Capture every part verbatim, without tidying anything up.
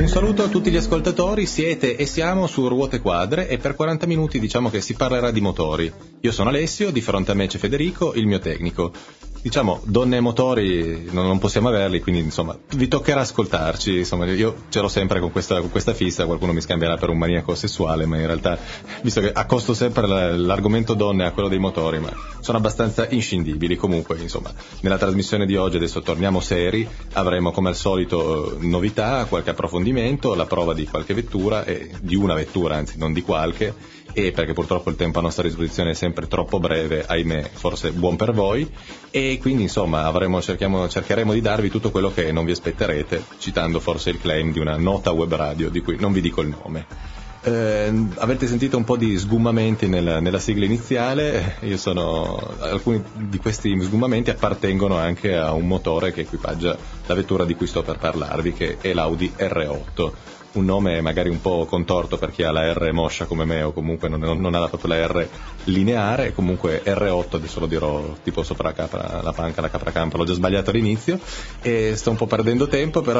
Un saluto a tutti gli ascoltatori, siete e siamo su Ruote Quadre e per quaranta minuti diciamo che si parlerà di motori. Io sono Alessio, di fronte a me c'è Federico, il mio tecnico. Diciamo, donne e motori non, non possiamo averli, quindi insomma vi toccherà ascoltarci. Insomma, io ce l'ho sempre con questa, con questa fissa, qualcuno mi scambierà per un maniaco sessuale, ma in realtà, visto che accosto sempre la, l'argomento donne a quello dei motori, ma sono abbastanza inscindibili. Comunque, insomma, nella trasmissione di oggi adesso torniamo seri, avremo come al solito novità, qualche approfondimento, la prova di qualche vettura, e di una vettura, anzi non di qualche, e perché purtroppo il tempo a nostra disposizione è sempre troppo breve, ahimè, forse buon per voi, e quindi insomma avremo, cerchiamo, cercheremo di darvi tutto quello che non vi aspetterete, citando forse il claim di una nota web radio di cui non vi dico il nome. Eh, avete sentito un po' di sgumamenti nel, nella sigla iniziale. Io sono alcuni di questi sgumamenti appartengono anche a un motore che equipaggia la vettura di cui sto per parlarvi, che è l'Audi R otto. Un nome magari un po' contorto per chi ha la R moscia come me, o comunque non, non ha proprio la R lineare. Comunque R otto, adesso lo dirò tipo sopra la, capra, la panca, la capracampa, l'ho già sbagliato all'inizio e sto un po' perdendo tempo, però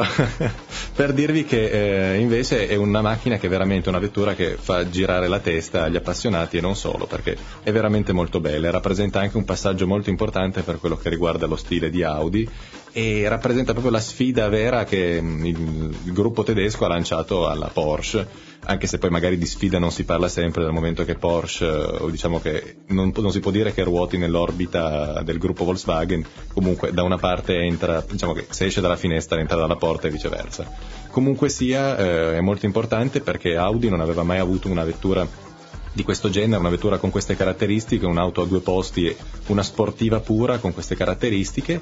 per dirvi che eh, invece è una macchina che è veramente una vettura che fa girare la testa agli appassionati, e non solo, perché è veramente molto bella e rappresenta anche un passaggio molto importante per quello che riguarda lo stile di Audi, e rappresenta proprio la sfida vera che il, il gruppo tedesco ha lanciato alla Porsche, anche se poi magari di sfida non si parla sempre, dal momento che Porsche, o diciamo che non, non si può dire che ruoti nell'orbita del gruppo Volkswagen. Comunque da una parte entra, diciamo che se esce dalla finestra entra dalla porta e viceversa. Comunque sia, eh, è molto importante perché Audi non aveva mai avuto una vettura di questo genere, una vettura con queste caratteristiche, un'auto a due posti, una sportiva pura con queste caratteristiche,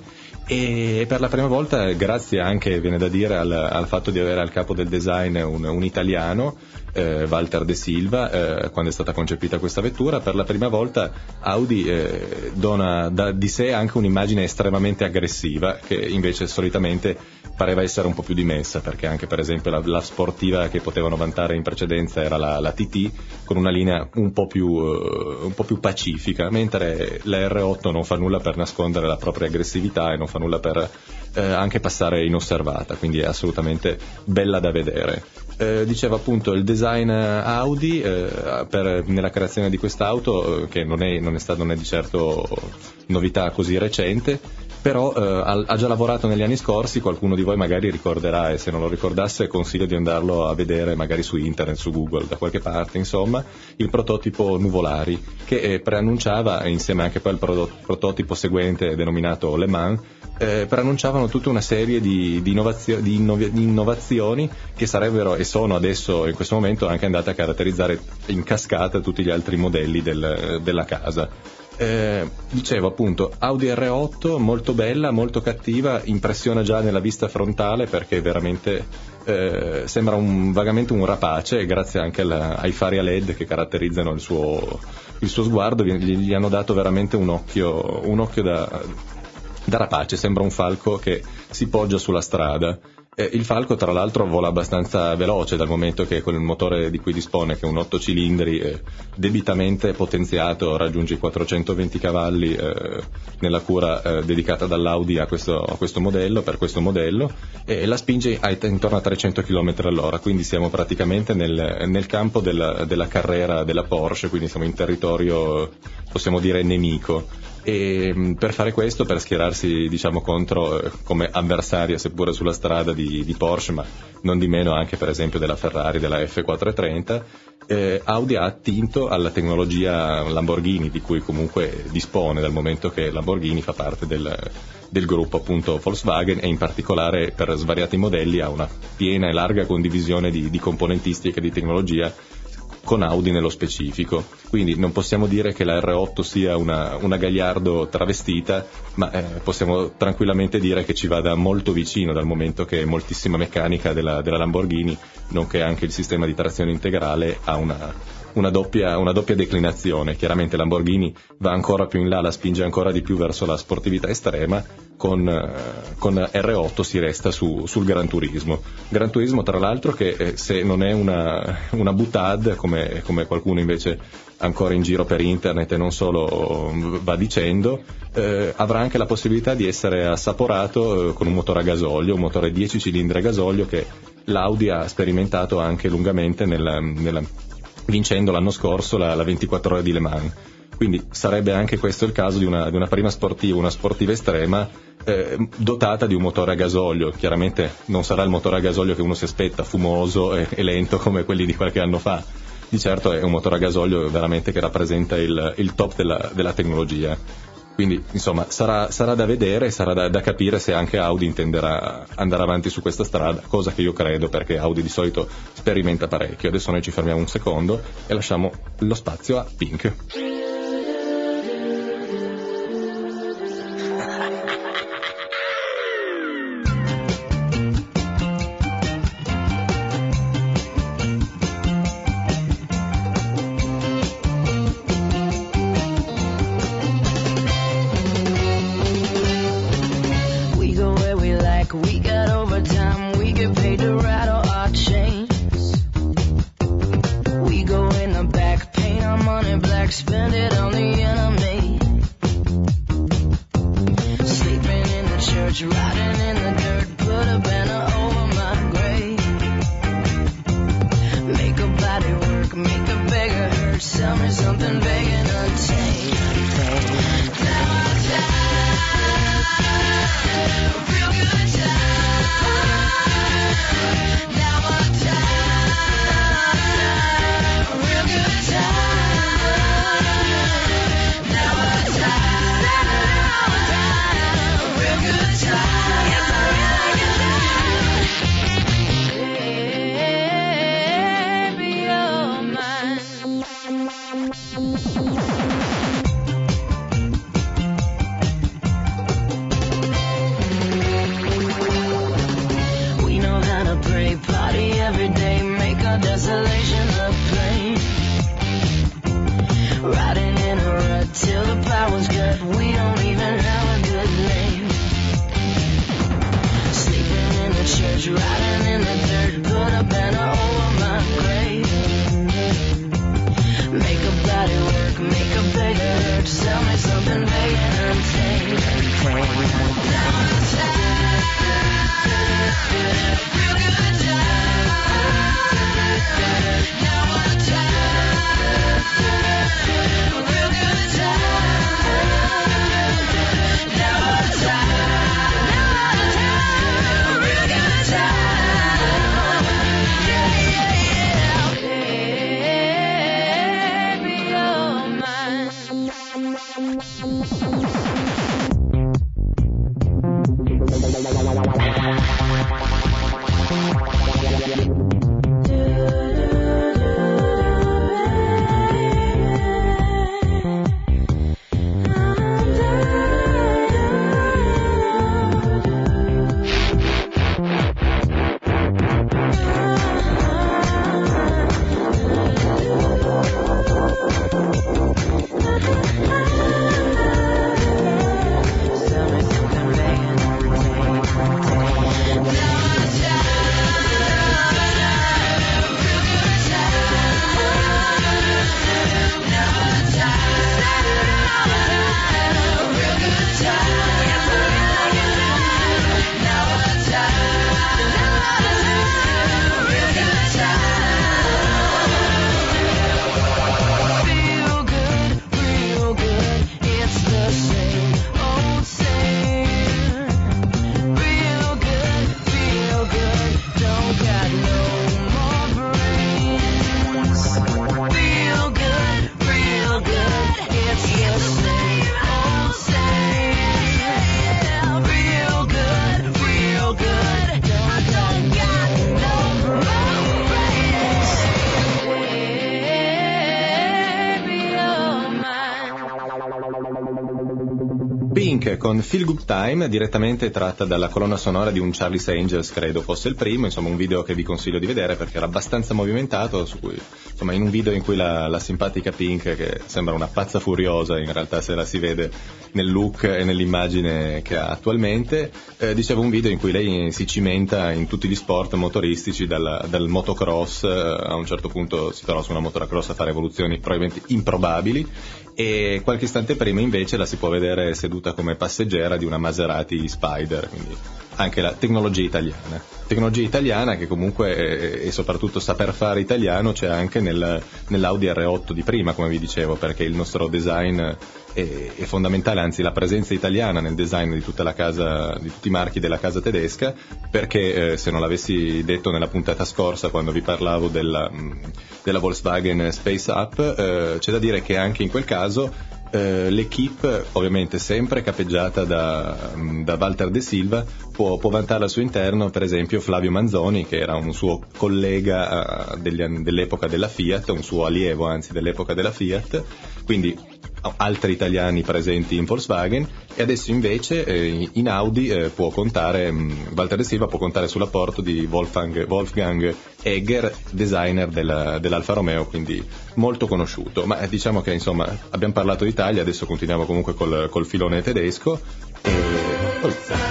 e per la prima volta, grazie anche, viene da dire, al, al fatto di avere al capo del design un, un italiano, eh, Walter De Silva, eh, quando è stata concepita questa vettura, per la prima volta Audi eh, dona da, di sé anche un'immagine estremamente aggressiva, che invece solitamente pareva essere un po' più dimessa, perché anche per esempio la, la sportiva che potevano vantare in precedenza era la, la T T, con una linea un po' più uh, un po' più pacifica, mentre la R otto non fa nulla per nascondere la propria aggressività e non fa nulla per uh, anche passare inosservata, quindi è assolutamente bella da vedere. Uh, diceva appunto il design Audi uh, per, nella creazione di quest'auto, uh, che non è, non è stato, non è di certo novità così recente, però eh, ha già lavorato negli anni scorsi. Qualcuno di voi magari ricorderà, e se non lo ricordasse consiglio di andarlo a vedere magari su internet, su Google, da qualche parte, insomma, il prototipo Nuvolari, che eh, preannunciava, insieme anche poi al pro- prototipo seguente denominato Le Mans, eh, preannunciavano tutta una serie di, di, innovazio- di, innov- di innovazioni che sarebbero e sono adesso, in questo momento, anche andate a caratterizzare in cascata tutti gli altri modelli del, della casa. Eh, dicevo appunto, Audi R otto molto bella, molto cattiva, impressiona già nella vista frontale perché veramente eh, sembra un, vagamente un rapace, grazie anche alla, ai fari a led che caratterizzano il suo, il suo sguardo, gli, gli hanno dato veramente un occhio, un occhio da, da rapace, sembra un falco che si poggia sulla strada. Eh, il Falco tra l'altro vola abbastanza veloce, dal momento che con il motore di cui dispone, che è un otto cilindri eh, debitamente potenziato, raggiunge i quattrocentoventi cavalli eh, nella cura eh, dedicata dall'Audi a questo, a questo modello, per questo modello, e la spinge a, intorno a trecento chilometri all'ora, quindi siamo praticamente nel, nel campo della, della carrera della Porsche, quindi siamo in territorio, possiamo dire, nemico. E per fare questo, per schierarsi diciamo contro eh, come avversaria, seppure sulla strada, di, di Porsche, ma non di meno anche per esempio della Ferrari, della F quattrocentotrenta, eh, Audi ha attinto alla tecnologia Lamborghini, di cui comunque dispone, dal momento che Lamborghini fa parte del, del gruppo appunto Volkswagen, e in particolare per svariati modelli ha una piena e larga condivisione di, di componentistica e di tecnologia con Audi nello specifico. Quindi non possiamo dire che la R otto sia una, una Gagliardo travestita, ma eh, possiamo tranquillamente dire che ci vada molto vicino, dal momento che moltissima meccanica della, della Lamborghini, nonché anche il sistema di trazione integrale, ha una, una doppia, una doppia declinazione. Chiaramente Lamborghini va ancora più in là, la spinge ancora di più verso la sportività estrema, con, eh, con R otto si resta su, sul Gran Turismo. Gran Turismo tra l'altro che eh, se non è una, una boutade come, come qualcuno invece ancora in giro per internet e non solo va dicendo, eh, avrà anche la possibilità di essere assaporato eh, con un motore a gasolio, un motore dieci cilindri a gasolio che l'Audi ha sperimentato anche lungamente nella, nella, vincendo l'anno scorso la, la ventiquattro ore di Le Mans. Quindi sarebbe anche questo il caso di una, di una prima sportiva, una sportiva estrema eh, dotata di un motore a gasolio. Chiaramente non sarà il motore a gasolio che uno si aspetta, fumoso e, e lento come quelli di qualche anno fa. Di certo è un motore a gasolio veramente che rappresenta il, il top della, della tecnologia. Quindi insomma sarà, sarà da vedere, sarà da, da capire se anche Audi intenderà andare avanti su questa strada, cosa che io credo, perché Audi di solito sperimenta parecchio. Adesso noi ci fermiamo un secondo e lasciamo lo spazio a Pink. Real good time. Pink con Feel Good Time, direttamente tratta dalla colonna sonora di un Charlie's Angels, credo fosse il primo, insomma un video che vi consiglio di vedere perché era abbastanza movimentato, su cui, insomma in un video in cui la, la simpatica Pink, che sembra una pazza furiosa in realtà se la si vede nel look e nell'immagine che ha attualmente, eh, dicevo un video in cui lei si cimenta in tutti gli sport motoristici, dal, dal motocross, eh, a un certo punto si trova su una motocross a fare evoluzioni probabilmente improbabili, e qualche istante prima invece la si può vedere seduta come passeggera di una Maserati Spider, quindi anche la tecnologia italiana. Tecnologia italiana che comunque, e soprattutto saper fare italiano, c'è anche nel, nell'Audi R otto di prima, come vi dicevo, perché il nostro design è, è fondamentale, anzi la presenza italiana nel design di tutta la casa, di tutti i marchi della casa tedesca, perché eh, se non l'avessi detto nella puntata scorsa quando vi parlavo della, della Volkswagen Space Up, eh, c'è da dire che anche in quel caso Uh, l'equipe, ovviamente sempre capeggiata da, da Walter De Silva, può, può vantare al suo interno per esempio Flavio Manzoni, che era un suo collega uh, degli, dell'epoca della Fiat, un suo allievo anzi dell'epoca della Fiat, quindi altri italiani presenti in Volkswagen, e adesso invece eh, in Audi eh, può contare, mh, Walter De Silva può contare sull'apporto di Wolfgang, Wolfgang Egger, designer della, dell'Alfa Romeo, quindi molto conosciuto. Ma eh, diciamo che insomma abbiamo parlato d'Italia, adesso continuiamo comunque col, col filone tedesco. E... Oh.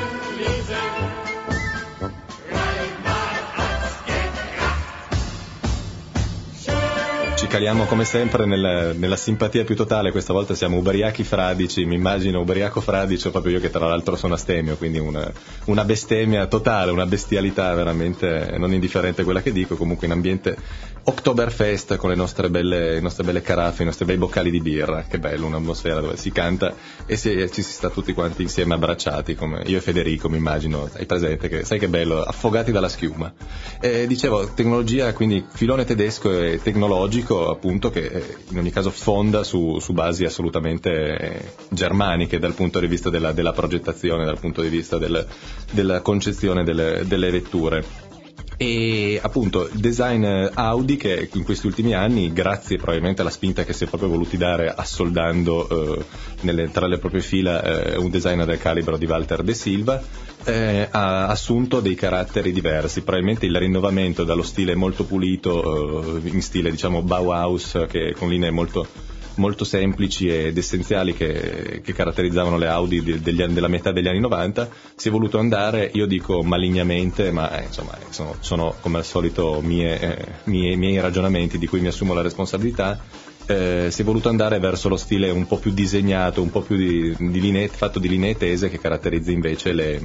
Caliamo come sempre nel, nella simpatia più totale, questa volta siamo ubriachi fradici, mi immagino ubriaco fradicio proprio io che tra l'altro sono astemio, quindi una, una bestemmia totale, una bestialità veramente non indifferente quella che dico, comunque in ambiente Oktoberfest con le nostre belle, le nostre belle caraffe, i nostri bei boccali di birra, che bello, un'atmosfera dove si canta e si, ci si sta tutti quanti insieme abbracciati, come io e Federico mi immagino, hai presente, che sai che bello, affogati dalla schiuma. E dicevo, tecnologia, quindi filone tedesco e tecnologico, appunto, che in ogni caso fonda su, su basi assolutamente germaniche dal punto di vista della, della progettazione, dal punto di vista del, della concezione delle, delle vetture. E appunto il design Audi, che in questi ultimi anni, grazie probabilmente alla spinta che si è proprio voluti dare assoldando eh, nelle, tra le proprie fila eh, un designer del calibro di Walter De Silva, eh, ha assunto dei caratteri diversi, probabilmente il rinnovamento dallo stile molto pulito, eh, in stile diciamo Bauhaus, che con linee molto molto semplici ed essenziali che, che caratterizzavano le Audi degli anni, della metà degli anni novanta, si è voluto andare, io dico malignamente, ma eh, insomma sono, sono come al solito mie, eh, mie, miei ragionamenti di cui mi assumo la responsabilità, eh, si è voluto andare verso lo stile un po' più disegnato, un po' più di, di linee, fatto di linee tese, che caratterizza invece le,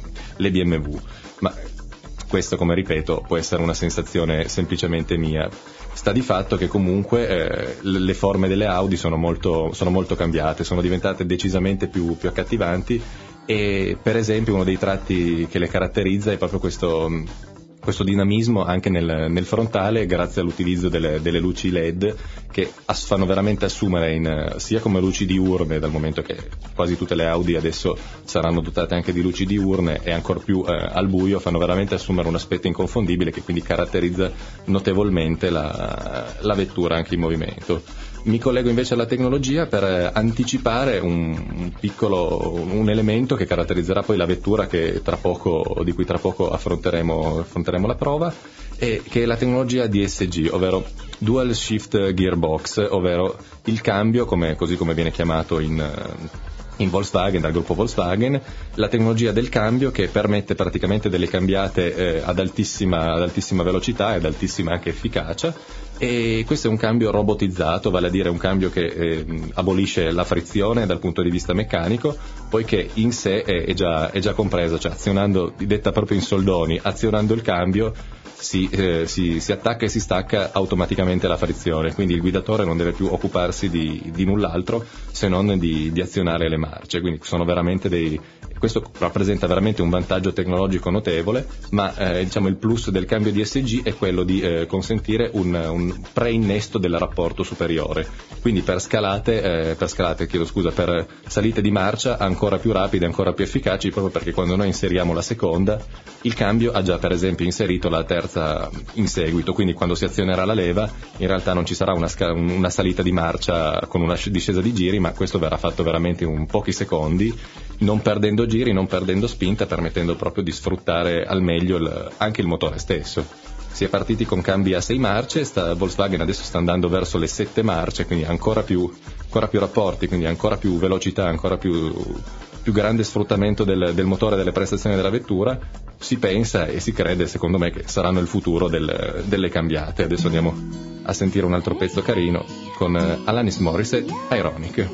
le B M W. Ma questo, come ripeto, può essere una sensazione semplicemente mia. Sta di fatto che comunque eh, le forme delle Audi sono molto, sono molto cambiate, sono diventate decisamente più, più accattivanti, e per esempio uno dei tratti che le caratterizza è proprio questo, questo dinamismo anche nel, nel frontale, grazie all'utilizzo delle, delle luci L E D che as, fanno veramente assumere in, sia come luci diurne, dal momento che quasi tutte le Audi adesso saranno dotate anche di luci diurne, e ancor più eh, al buio, fanno veramente assumere un aspetto inconfondibile che quindi caratterizza notevolmente la, la vettura anche in movimento. Mi collego invece alla tecnologia per anticipare un, un piccolo un elemento che caratterizzerà poi la vettura che tra poco, di cui tra poco affronteremo, affronteremo la prova, e che è la tecnologia D S G, ovvero Dual Shift Gearbox, ovvero il cambio, come, così come viene chiamato in, in Volkswagen, dal gruppo Volkswagen, la tecnologia del cambio che permette praticamente delle cambiate eh, ad altissima, ad altissima velocità e ad altissima anche efficacia. E questo è un cambio robotizzato, vale a dire un cambio che eh, abolisce la frizione dal punto di vista meccanico, poiché in sé è, è, già, è già compreso, cioè azionando, detta proprio in soldoni, azionando il cambio si, eh, si, si attacca e si stacca automaticamente la frizione, quindi il guidatore non deve più occuparsi di, di null'altro se non di, di azionare le marce, quindi sono veramente dei... Questo rappresenta veramente un vantaggio tecnologico notevole, ma eh, diciamo il plus del cambio D S G è quello di eh, consentire un, un un preinnesto del rapporto superiore, quindi per scalate, eh, per scalate, chiedo scusa, per salite di marcia ancora più rapide, ancora più efficaci, proprio perché quando noi inseriamo la seconda, il cambio ha già per esempio inserito la terza in seguito, quindi quando si azionerà la leva in realtà non ci sarà una, sca- una salita di marcia con una discesa di giri, ma questo verrà fatto veramente in pochi secondi, non perdendo giri, non perdendo spinta, permettendo proprio di sfruttare al meglio il, anche il motore stesso. Si è partiti con cambi a sei marce, sta, Volkswagen adesso sta andando verso le sette marce, quindi ancora più, ancora più rapporti, quindi ancora più velocità, ancora più, più grande sfruttamento del, del motore e delle prestazioni della vettura. Si pensa e si crede, secondo me, che saranno il futuro del, delle cambiate. Adesso andiamo a sentire un altro pezzo carino con Alanis Morissette, Ironic.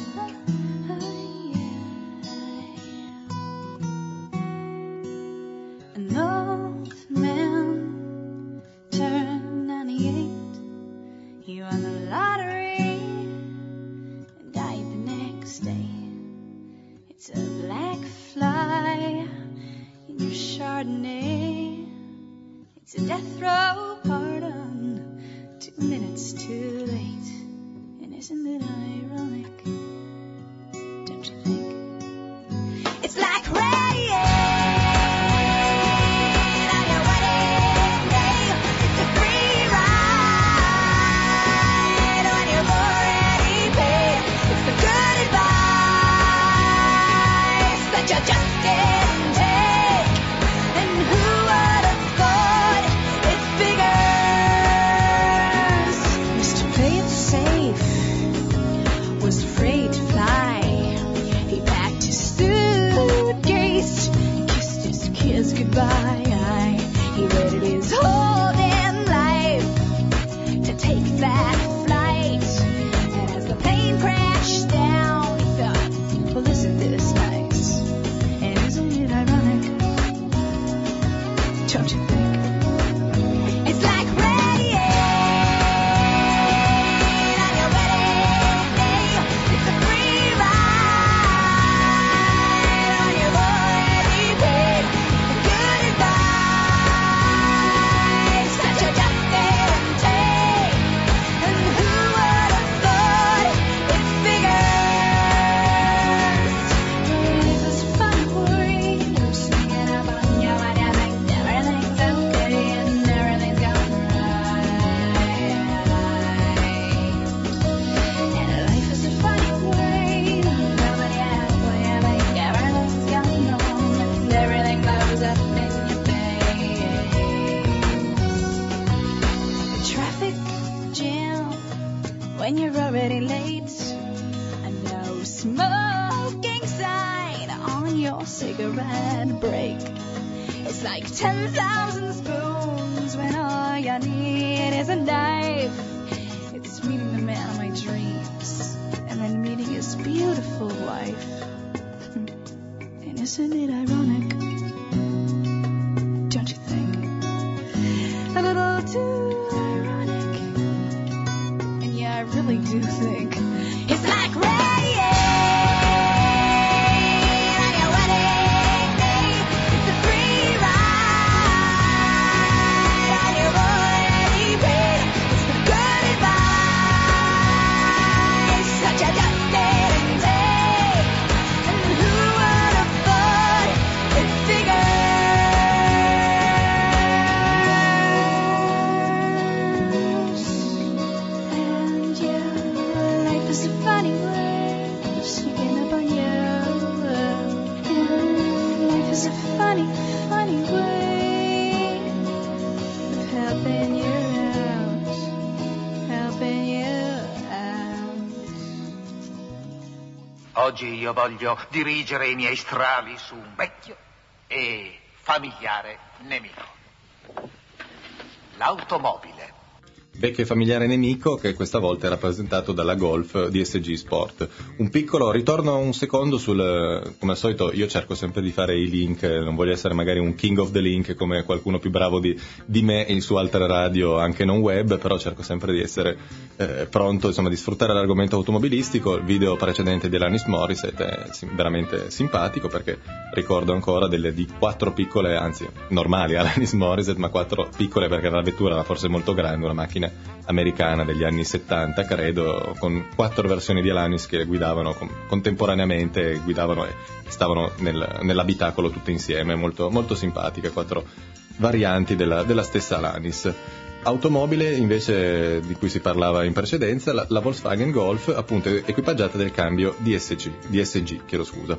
Oggi io voglio dirigere i miei strali su un vecchio e familiare nemico. L'automobile. Vecchio e familiare nemico che questa volta è rappresentato dalla Golf D S G Sport. Un piccolo ritorno un secondo sul, come al solito io cerco sempre di fare i link, non voglio essere magari un king of the link come qualcuno più bravo di, di me e su altre radio anche non web, però cerco sempre di essere eh, pronto, insomma, di sfruttare l'argomento automobilistico. Il video precedente di Alanis Morissette è sim- veramente simpatico perché ricordo ancora delle di quattro piccole, anzi normali Alanis Morissette, ma quattro piccole perché la vettura era forse molto grande, una macchina macchina americana degli anni settanta, credo, con quattro versioni di Alanis che guidavano con, contemporaneamente, guidavano e stavano nel, nell'abitacolo tutte insieme, molto, molto simpatica, quattro varianti della, della stessa Alanis. Automobile invece di cui si parlava in precedenza, la, la Volkswagen Golf, appunto equipaggiata del cambio D S G, D S G, chiedo scusa.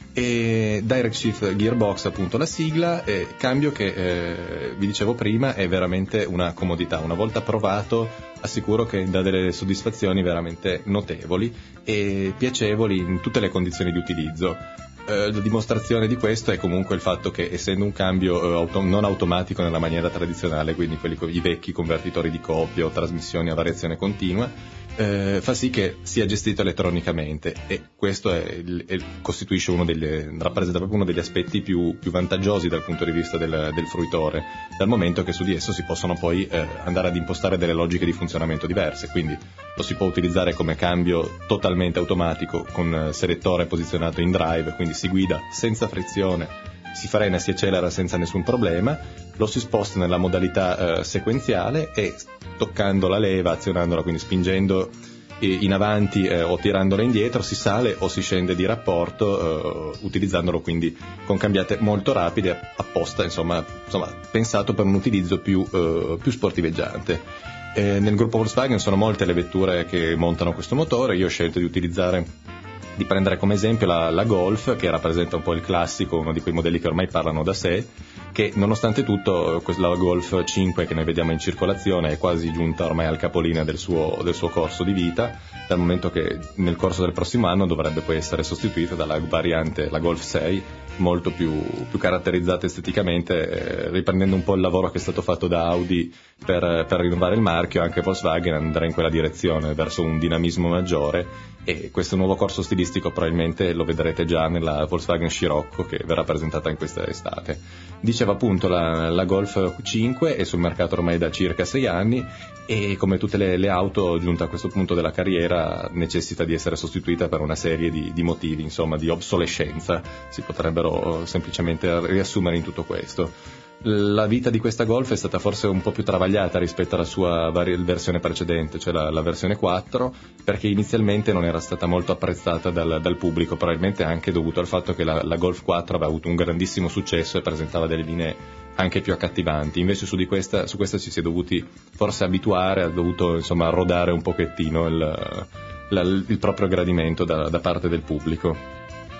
E Direct Shift Gearbox, appunto la sigla, e cambio che eh, vi dicevo prima è veramente una comodità. Una volta provato assicuro che dà delle soddisfazioni veramente notevoli e piacevoli in tutte le condizioni di utilizzo. Eh, la dimostrazione di questo è comunque il fatto che, essendo un cambio eh, auto- non automatico nella maniera tradizionale, quindi quelli con i vecchi convertitori di coppia o trasmissioni a variazione continua, eh, fa sì che sia gestito elettronicamente, e questo è il, è, costituisce uno delle, rappresenta proprio uno degli aspetti più, più vantaggiosi dal punto di vista del, del fruitore, dal momento che su di esso si possono poi eh, andare ad impostare delle logiche di funzionamento diverse, quindi lo si può utilizzare come cambio totalmente automatico con eh, selettore posizionato in drive, quindi si guida senza frizione, si frena e si accelera senza nessun problema, lo si sposta nella modalità eh, sequenziale e toccando la leva, azionandola, quindi spingendo eh, in avanti eh, o tirandola indietro, si sale o si scende di rapporto, eh, utilizzandolo quindi con cambiate molto rapide, apposta, insomma, insomma pensato per un utilizzo più, eh, più sportiveggiante. Eh, nel gruppo Volkswagen sono molte le vetture che montano questo motore. Io ho scelto di utilizzare di prendere come esempio la, la Golf, che rappresenta un po' il classico, uno di quei modelli che ormai parlano da sé, che nonostante tutto la Golf cinque che noi vediamo in circolazione è quasi giunta ormai al capolinea del suo, del suo corso di vita, dal momento che nel corso del prossimo anno dovrebbe poi essere sostituita dalla variante, la Golf sei, molto più, più caratterizzata esteticamente, eh, riprendendo un po' il lavoro che è stato fatto da Audi per, per rinnovare il marchio. Anche Volkswagen andrà in quella direzione, verso un dinamismo maggiore, e questo nuovo corso stilistico probabilmente lo vedrete già nella Volkswagen Scirocco, che verrà presentata in questa estate. Diceva appunto la, la Golf cinque è sul mercato ormai da circa sei anni e, come tutte le, le auto giunta a questo punto della carriera, necessita di essere sostituita per una serie di, di motivi, insomma di obsolescenza, si potrebbero semplicemente riassumere in tutto questo. La vita di questa Golf è stata forse un po' più travagliata rispetto alla sua vari- versione precedente, cioè la, la versione quattro, perché inizialmente non era stata molto apprezzata dal, dal pubblico, probabilmente anche dovuto al fatto che la, la Golf quattro aveva avuto un grandissimo successo e presentava delle linee anche più accattivanti. Invece su di questa, su questa ci si è dovuti forse abituare, ha dovuto insomma rodare un pochettino il, la, il proprio gradimento da, da parte del pubblico.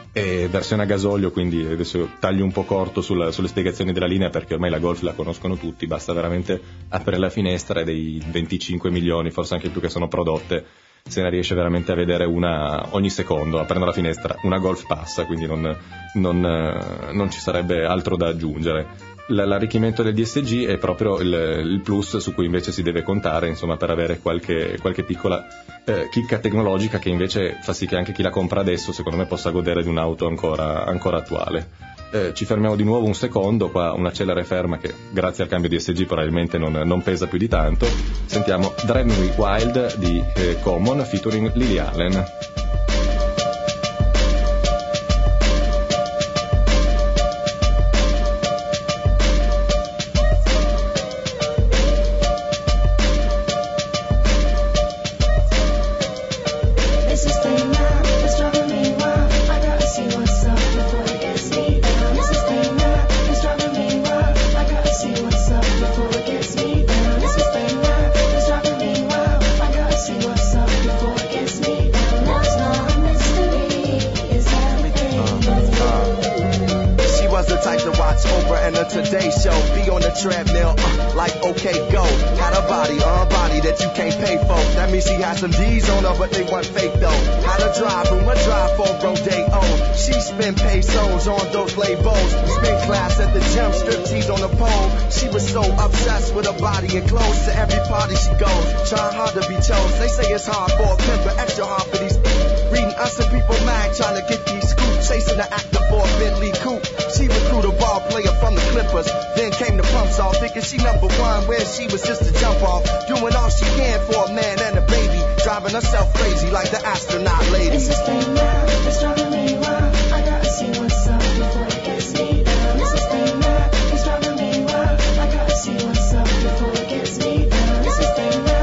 È versione a gasolio, quindi adesso taglio un po' corto sulla, sulle spiegazioni della linea, perché ormai la Golf la conoscono tutti, basta veramente aprire la finestra e dei venticinque milioni, forse anche più, che sono prodotte, se ne riesce veramente a vedere una ogni secondo. Aprendo la finestra una Golf passa, quindi non, non, non ci sarebbe altro da aggiungere. L'arricchimento del D S G è proprio il, il plus su cui invece si deve contare, insomma, per avere qualche, qualche piccola eh, chicca tecnologica che invece fa sì che anche chi la compra adesso, secondo me, possa godere di un'auto ancora, ancora attuale. Eh, ci fermiamo di nuovo un secondo, qua una celere ferma che grazie al cambio D S G probabilmente non, non pesa più di tanto. Sentiamo Drive Me Wild di eh, Common featuring Lily Allen. Today show, be on the treadmill, uh, like okay go. Had a body, uh, body that you can't pay for. That means she had some D's on her, but they weren't fake though. Had a drive room, a drive for Rodeo. She spent pesos on those labels. Spent class at the gym, strip tees on the pole. She was so obsessed with her body and clothes. To every party she goes, trying hard to be chose. They say it's hard for a pimp, but extra hard for these. Reading us and people mad, trying to get these scoops. Chasing the actor for a Bentley coupe. She recruited a ball player from the Clippers. Then came the pumps off, thinking she number one, where she was just a jump off. Doing all she can for a man and a baby. Driving herself crazy like the astronaut lady. It's just thing now, it's driving me wild. I gotta see what's up before it gets me down. It's just thing now, it's driving me wild. I gotta see what's up before it gets me down. It's just thing now.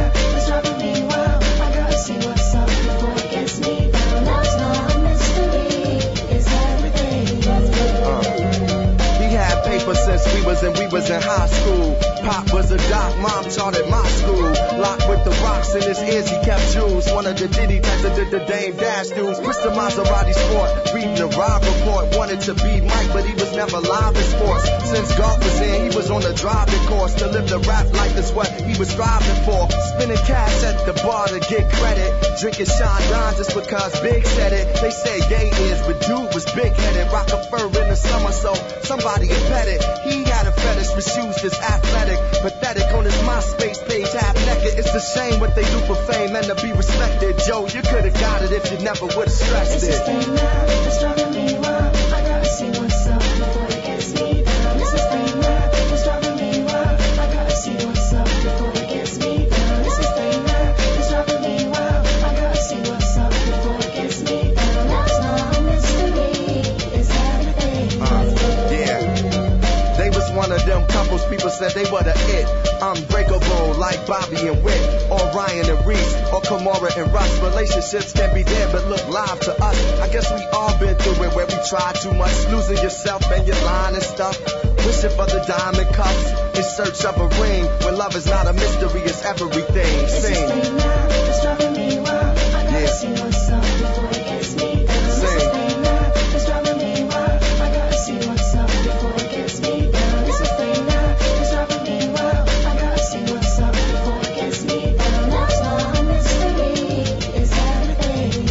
mom taught at my school. Locked with the rocks in his ears, he kept jewels. One of the Diddy types that did the Dame Dash dudes. Mister Maserati Sport, reading the ride report. Wanted to be Mike, but he was never live in sports. Since golf was in, he was on the driving course. To live the rap life is what he was striving for. Spinning cash at the bar to get credit. Drinking Sean Don just because Big said it. They say gay is, but dude was big-headed. Rock a fur in the summer, so somebody had pet it. He had a fetish for shoes that's athletic. Pathetic on his MySpace page, half naked. It's a shame what they do for fame and to be respected. Joe, you could've got it if you never would've stressed This it. is the night, it's driving me wild. I gotta see what's up before it gets me down. This is the night, it's driving me wild. I gotta see what's up before it gets me down. This is the night, it's driving me wild. I gotta see what's up before it gets me down. There's no mystery, it's everything. Uh, yeah. They was one of them couples people said they were the it. Unbreakable like Bobby and Wick, or Ryan and Reese, or Kimora and Russ. Relationships can be there but look live to us. I guess we all been through it where we try too much, losing yourself and your line and stuff. Wishing for the diamond cuffs in search of a ring. When love is not a mystery, it's everything. This is Sing. the night, it's driving me wild. I gotta Yeah. see what's up before it gets me down. This is Sing. the night, it's driving me wild. I gotta see what's up before it gets me down. This is the night, it's driving me wild. I gotta see what's up before it gets me down. There's no mystery, it's everything.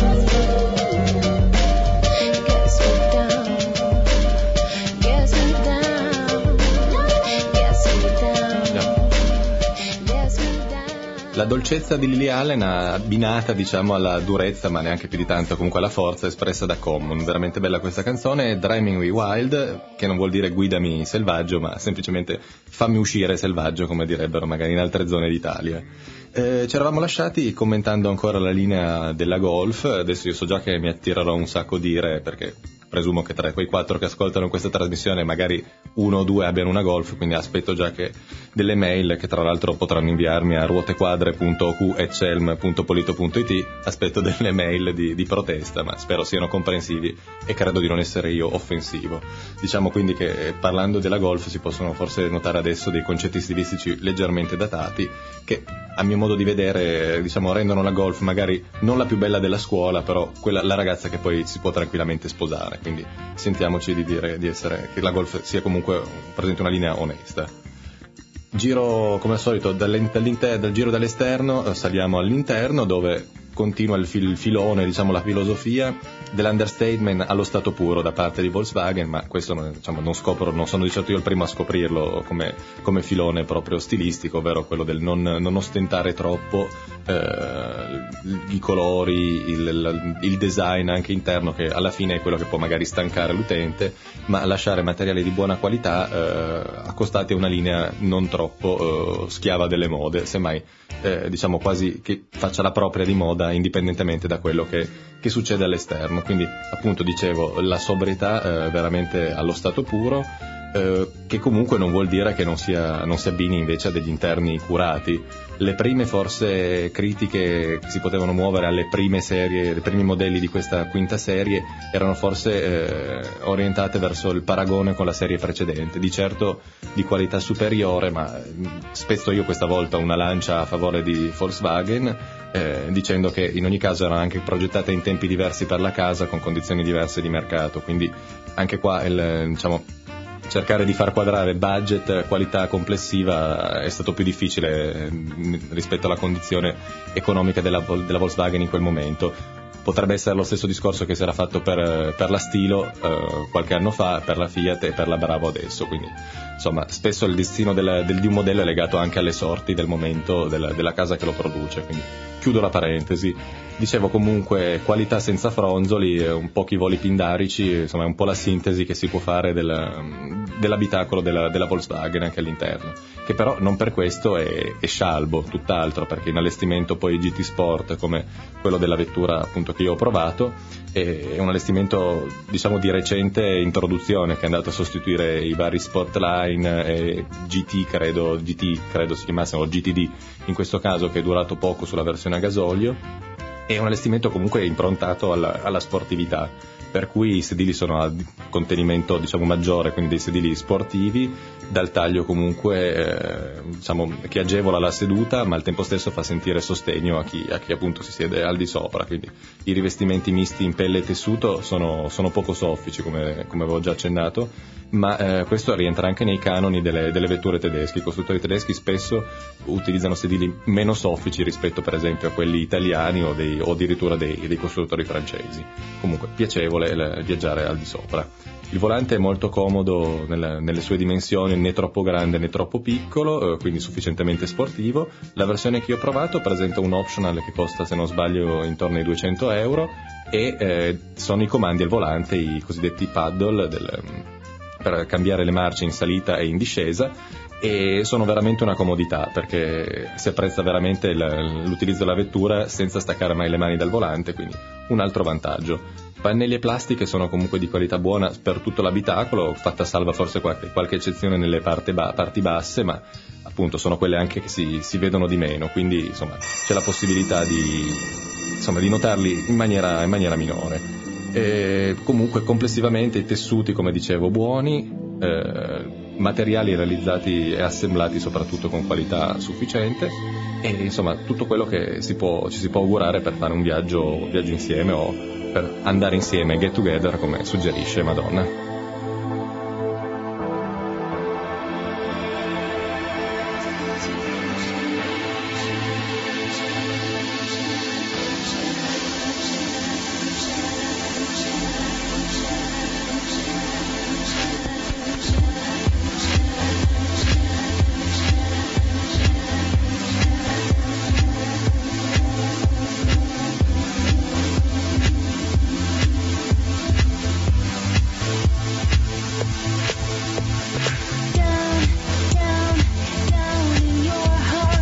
Gets me down, gets me down, gets me down, gets me down. La dolcezza di Lily Allen abbinata, diciamo, alla durezza, ma neanche più di tanto, comunque alla forza espressa da Common. Veramente bella questa canzone, Driving Me Wild, che non vuol dire guidami selvaggio, ma semplicemente fammi uscire selvaggio, come direbbero magari in altre zone d'Italia. Eh, ci eravamo lasciati commentando ancora la linea della golf. Adesso io so già che mi attirerò un sacco di ire, perché presumo che tra quei quattro che ascoltano questa trasmissione magari uno o due abbiano una golf, quindi aspetto già che delle mail, che tra l'altro potranno inviarmi a ruotequadre punto o cu chiocciola celm punto polito punto it. Aspetto delle mail di, di protesta, ma spero siano comprensivi e credo di non essere io offensivo. Diciamo quindi che, parlando della golf, si possono forse notare adesso dei concetti stilistici leggermente datati che, a mio modo di vedere, diciamo, rendono la golf magari non la più bella della scuola, però quella, la ragazza che poi si può tranquillamente sposare. Quindi sentiamoci di dire di essere, che la golf sia comunque presente una linea onesta. Giro come al solito dall'inter- dal giro dall'esterno, saliamo all'interno, dove continua il, fil- il filone, diciamo la filosofia dell'understatement allo stato puro da parte di Volkswagen, ma questo non, diciamo, non scopro, non sono di certo io il primo a scoprirlo come, come filone proprio stilistico, ovvero quello del non, non ostentare troppo eh, i colori, il, il design anche interno, che alla fine è quello che può magari stancare l'utente, ma lasciare materiali di buona qualità eh, accostati a una linea non troppo eh, schiava delle mode, semmai eh, diciamo quasi che faccia la propria di moda indipendentemente da quello che, che succede all'esterno. Quindi appunto dicevo, la sobrietà eh, veramente allo stato puro, eh, che comunque non vuol dire che non sia non si abbini invece a degli interni curati. Le prime forse critiche che si potevano muovere alle prime serie, ai primi modelli di questa quinta serie erano forse eh, orientate verso il paragone con la serie precedente, di certo di qualità superiore, ma spezzo io questa volta una lancia a favore di Volkswagen, eh, dicendo che in ogni caso erano anche progettate in tempi diversi per la casa, con condizioni diverse di mercato, quindi anche qua il, diciamo, cercare di far quadrare budget, qualità complessiva è stato più difficile rispetto alla condizione economica della, della Volkswagen in quel momento. Potrebbe essere lo stesso discorso che si era fatto per, per la Stilo eh, qualche anno fa, per la Fiat e per la Bravo adesso, quindi insomma spesso il destino del, del, di un modello è legato anche alle sorti del momento della, della casa che lo produce, quindi chiudo la parentesi. Dicevo comunque qualità senza fronzoli, un pochi voli pindarici, insomma è un po' la sintesi che si può fare del, dell'abitacolo della, della Volkswagen anche all'interno, che però non per questo è, è scialbo, tutt'altro, perché in allestimento poi G T Sport, come quello della vettura appunto che io ho provato, è un allestimento diciamo di recente introduzione, che è andato a sostituire i vari Sportline e G T, credo, G T credo si chiamassero, o G T D in questo caso, che è durato poco sulla versione a gasolio. È un allestimento comunque improntato alla, alla sportività, per cui i sedili sono a contenimento diciamo maggiore, quindi dei sedili sportivi, dal taglio comunque eh, diciamo che agevola la seduta, ma al tempo stesso fa sentire sostegno a chi, a chi appunto si siede al di sopra. Quindi i rivestimenti misti in pelle e tessuto sono, sono poco soffici, come, come avevo già accennato, ma eh, questo rientra anche nei canoni delle, delle vetture tedesche. I costruttori tedeschi spesso utilizzano sedili meno soffici rispetto per esempio a quelli italiani o, dei, o addirittura dei, dei costruttori francesi. Comunque piacevole il, viaggiare al di sopra. Il volante è molto comodo nelle, nelle sue dimensioni, né troppo grande né troppo piccolo, eh, quindi sufficientemente sportivo. La versione che io ho provato presenta un optional che costa, se non sbaglio, intorno ai duecento euro, e eh, sono i comandi al volante, i cosiddetti paddle del, per cambiare le marce in salita e in discesa, e sono veramente una comodità perché si apprezza veramente il, l'utilizzo della vettura senza staccare mai le mani dal volante, quindi un altro vantaggio. Pannelli e plastiche sono comunque di qualità buona per tutto l'abitacolo, fatta salva forse qualche, qualche eccezione nelle parti, ba- parti basse, ma appunto sono quelle anche che si, si vedono di meno, quindi insomma c'è la possibilità di, insomma, di notarli in maniera, in maniera minore. E comunque complessivamente i tessuti, come dicevo, buoni, eh, materiali realizzati e assemblati soprattutto con qualità sufficiente, e insomma tutto quello che si può, ci si può augurare per fare un viaggio, un viaggio insieme o per andare insieme, get together, come suggerisce Madonna. Down, down, down in your heart.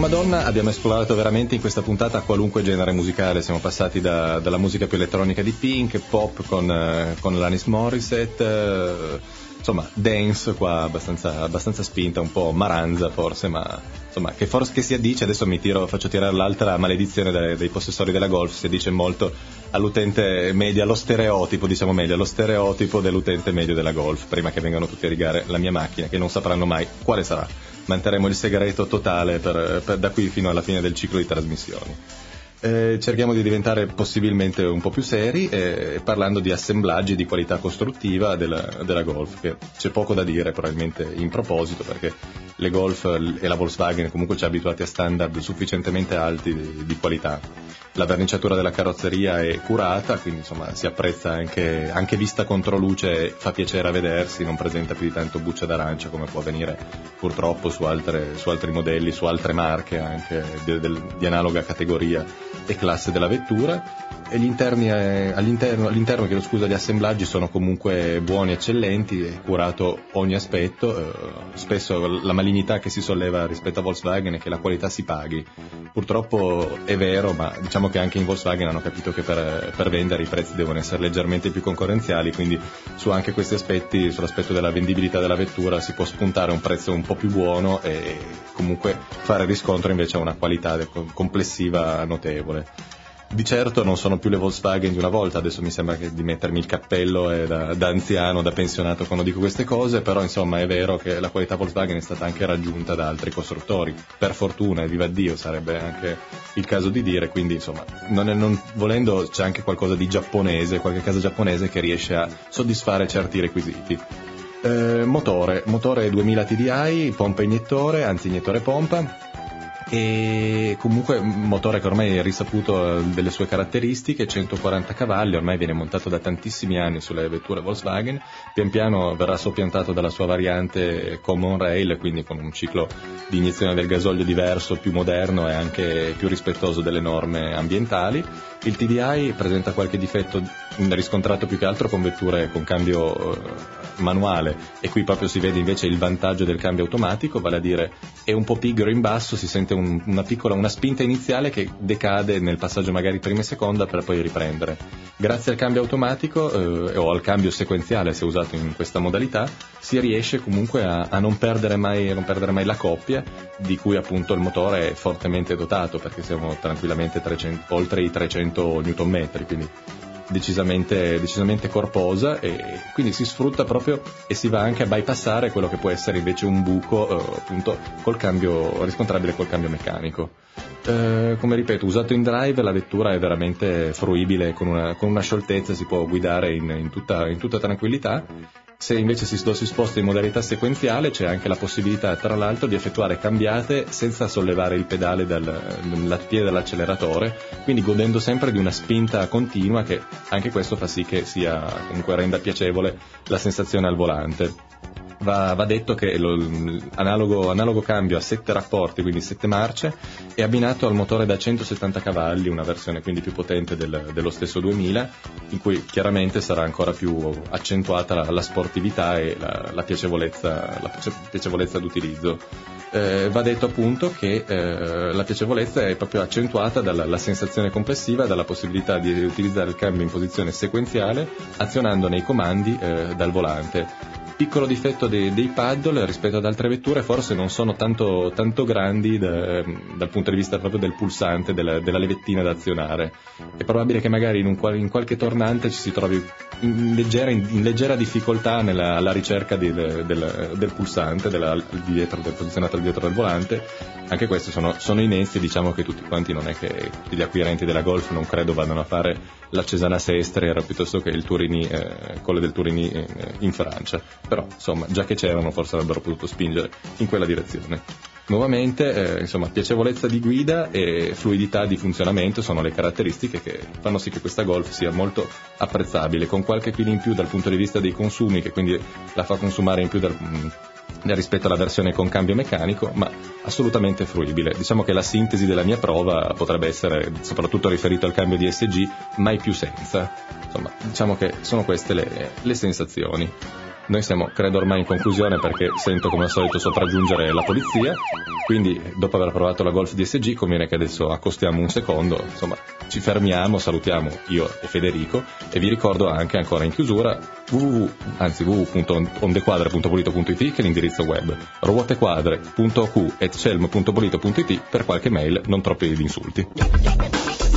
Madonna abbiamo esplorato veramente in questa puntata qualunque genere musicale, siamo passati da, dalla musica più elettronica di Pink, pop con, eh, con Alanis Morissette, eh, insomma dance qua abbastanza, abbastanza spinta, un po' maranza forse, ma insomma che forse che si addice, adesso mi tiro, faccio tirare l'altra maledizione dei, dei possessori della Golf, si addice molto all'utente medio, allo stereotipo, diciamo meglio, allo stereotipo dell'utente medio della Golf, prima che vengano tutti a rigare la mia macchina, che non sapranno mai quale sarà. Manterremo il segreto totale per, per, da qui fino alla fine del ciclo di trasmissioni. Eh, cerchiamo di diventare possibilmente un po' più seri, eh, parlando di assemblaggi di qualità costruttiva della, della Golf, che c'è poco da dire probabilmente in proposito, perché le Golf e la Volkswagen comunque ci ha abituati a standard sufficientemente alti di, di qualità. La verniciatura della carrozzeria è curata, quindi insomma si apprezza anche, anche vista contro luce, fa piacere a vedersi, non presenta più di tanto buccia d'arancia come può avvenire purtroppo su, altre, su altri modelli, su altre marche anche di, di, di analoga categoria e classe della vettura. E gli interni, eh, all'interno, all'interno chiedo scusa, gli assemblaggi sono comunque buoni, eccellenti, è curato ogni aspetto, eh, spesso la malignità che si solleva rispetto a Volkswagen è che la qualità si paghi. Purtroppo è vero, ma diciamo che anche in Volkswagen hanno capito che per, per vendere i prezzi devono essere leggermente più concorrenziali, quindi su anche questi aspetti, sull'aspetto della vendibilità della vettura, si può spuntare un prezzo un po' più buono e comunque fare riscontro invece a una qualità complessiva notevole. Di certo non sono più le Volkswagen di una volta, adesso mi sembra che di mettermi il cappello eh, da, da anziano, da pensionato quando dico queste cose, però insomma è vero che la qualità Volkswagen è stata anche raggiunta da altri costruttori, per fortuna, e viva Dio sarebbe anche il caso di dire, quindi insomma non, è, non volendo c'è anche qualcosa di giapponese, qualche casa giapponese che riesce a soddisfare certi requisiti. Eh, motore, motore duemila T D I, pompa iniettore, anzi iniettore pompa, e comunque un motore che ormai è risaputo delle sue caratteristiche, centoquaranta cavalli, ormai viene montato da tantissimi anni sulle vetture Volkswagen, pian piano verrà soppiantato dalla sua variante Common Rail, quindi con un ciclo di iniezione del gasolio diverso, più moderno e anche più rispettoso delle norme ambientali. Il T D I presenta qualche difetto riscontrato più che altro con vetture con cambio manuale, e qui proprio si vede invece il vantaggio del cambio automatico, vale a dire è un po' pigro in basso, si sente un, una piccola una spinta iniziale che decade nel passaggio magari prima e seconda per poi riprendere. Grazie al cambio automatico eh, o al cambio sequenziale, se usato in questa modalità, si riesce comunque a, a non perdere mai a non perdere mai la coppia, di cui appunto il motore è fortemente dotato, perché siamo tranquillamente trecento, oltre i trecento newton metri, quindi decisamente, decisamente corposa, e quindi si sfrutta proprio e si va anche a bypassare quello che può essere invece un buco eh, appunto col cambio riscontrabile col cambio meccanico. Eh, come ripeto, usato in drive la vettura è veramente fruibile, con una, con una scioltezza si può guidare in, in, tutta, in tutta tranquillità. Se invece si, si sposta in modalità sequenziale c'è anche la possibilità, tra l'altro, di effettuare cambiate senza sollevare il pedale dal, dal piede dall'acceleratore, quindi godendo sempre di una spinta continua, che anche questo fa sì che sia, comunque renda piacevole la sensazione al volante. Va, va detto che lo, analogo, analogo cambio a sette rapporti, quindi sette marce, è abbinato al motore da centosettanta cavalli, una versione quindi più potente del, dello stesso duemila, in cui chiaramente sarà ancora più accentuata la, la sportività e la, la piacevolezza, la piacevolezza d'utilizzo. Eh, va detto appunto che eh, la piacevolezza è proprio accentuata dalla la sensazione complessiva, dalla possibilità di utilizzare il cambio in posizione sequenziale azionando nei comandi eh, dal volante. Piccolo difetto dei, dei paddle rispetto ad altre vetture, forse non sono tanto, tanto grandi da, dal punto di vista proprio del pulsante, della, della levettina da azionare. È probabile che magari in, un, in qualche tornante ci si trovi in leggera, in, in leggera difficoltà nella alla ricerca di, del, del, del pulsante, della, dietro, del, posizionato dietro del volante. Anche questi sono, sono inesti, diciamo che tutti quanti, non è che tutti gli acquirenti della Golf non credo vadano a fare la Cesana Sestrer piuttosto che il Turini, eh, Colle del Turini eh, in Francia. Però insomma, già che c'erano, forse avrebbero potuto spingere in quella direzione. Nuovamente, eh, insomma, piacevolezza di guida e fluidità di funzionamento sono le caratteristiche che fanno sì che questa Golf sia molto apprezzabile, con qualche chilo in più dal punto di vista dei consumi, che quindi la fa consumare in più dal, rispetto alla versione con cambio meccanico, ma assolutamente fruibile. Diciamo che la sintesi della mia prova potrebbe essere, soprattutto riferito al cambio di S G, mai più senza. Insomma, diciamo che sono queste le, le sensazioni. Noi siamo, credo, ormai in conclusione, perché sento come al solito sopraggiungere la polizia, quindi dopo aver provato la Golf D S G conviene che adesso accostiamo un secondo, insomma ci fermiamo, salutiamo io e Federico e vi ricordo anche ancora in chiusura www, anzi www punto ondequadre punto polito punto it che è l'indirizzo web, ruotequadre punto o q chiocciola celm punto polito punto it per qualche mail non troppi di insulti.